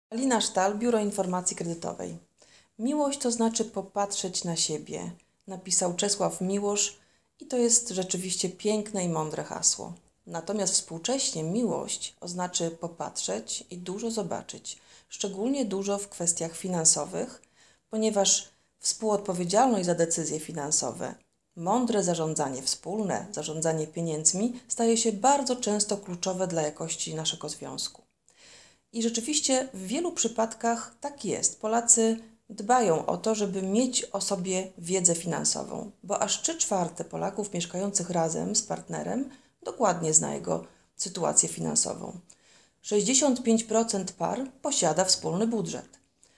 Alina Sztal, Biuro Informacji Kredytowej. Miłość to znaczy popatrzeć na siebie, napisał Czesław Miłosz i to jest rzeczywiście piękne i mądre hasło. Natomiast współcześnie miłość oznacza popatrzeć i dużo zobaczyć, szczególnie dużo w kwestiach finansowych, ponieważ współodpowiedzialność za decyzje finansowe, mądre zarządzanie wspólne, zarządzanie pieniędzmi staje się bardzo często kluczowe dla jakości naszego związku. I rzeczywiście w wielu przypadkach tak jest. Polacy dbają o to, żeby mieć o sobie wiedzę finansową, bo aż 3/4 Polaków mieszkających razem z partnerem dokładnie zna jego sytuację finansową. 65% par posiada wspólny budżet.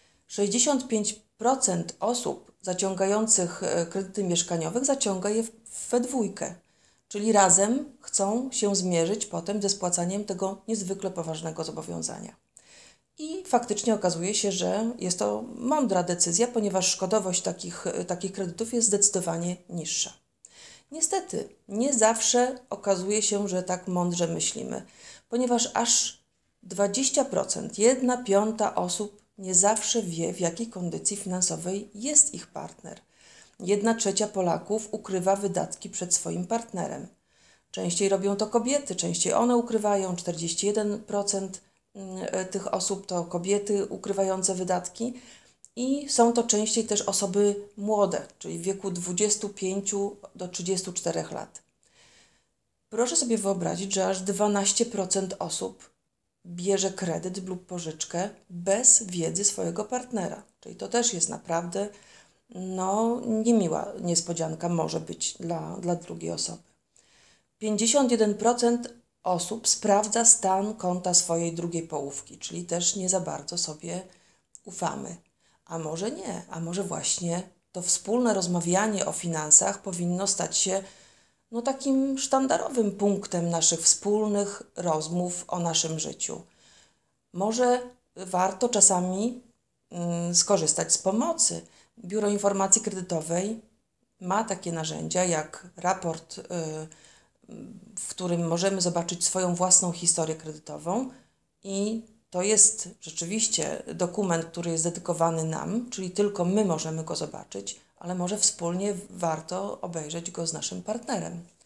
65% osób zaciągających kredyty mieszkaniowe zaciąga je we dwójkę, czyli razem chcą się zmierzyć potem ze spłacaniem tego niezwykle poważnego zobowiązania. I faktycznie okazuje się, że jest to mądra decyzja, ponieważ szkodowość takich kredytów jest zdecydowanie niższa. Niestety, nie zawsze okazuje się, że tak mądrze myślimy, ponieważ aż 20%, 1/5 osób nie zawsze wie, w jakiej kondycji finansowej jest ich partner. 1/3 Polaków ukrywa wydatki przed swoim partnerem. Częściej robią to kobiety, częściej one ukrywają, 41% tych osób to kobiety ukrywające wydatki i są to częściej też osoby młode, czyli w wieku 25 do 34 lat. Proszę sobie wyobrazić, że aż 12% osób bierze kredyt lub pożyczkę bez wiedzy swojego partnera. Czyli to też jest naprawdę niemiła niespodzianka może być dla drugiej osoby. 51% osób sprawdza stan konta swojej drugiej połówki, czyli też nie za bardzo sobie ufamy. A może nie, a może właśnie to wspólne rozmawianie o finansach powinno stać się takim sztandarowym punktem naszych wspólnych rozmów o naszym życiu. Może warto czasami skorzystać z pomocy. Biuro Informacji Kredytowej ma takie narzędzia jak raport, w którym możemy zobaczyć swoją własną historię kredytową i to jest rzeczywiście dokument, który jest dedykowany nam, czyli tylko my możemy go zobaczyć, ale może wspólnie warto obejrzeć go z naszym partnerem.